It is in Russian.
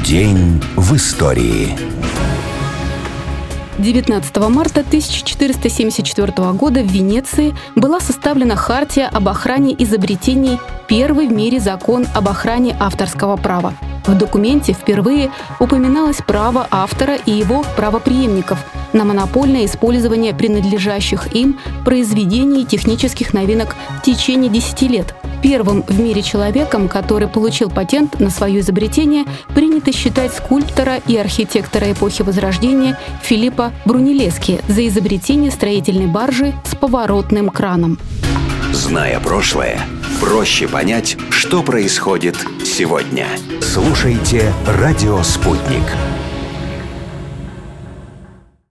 День в истории. 19 марта 1474 года в Венеции была составлена Хартия об охране изобретений, первый в мире закон об охране авторского права. В документе впервые упоминалось право автора и его правопреемников на монопольное использование принадлежащих им произведений и технических новинок в течение 10 лет. Первым в мире человеком, который получил патент на свое изобретение, принято считать скульптора и архитектора эпохи Возрождения Филиппо Брунеллески за изобретение строительной баржи с поворотным краном. Зная прошлое, проще понять, что происходит сегодня. Слушайте «Радио Спутник».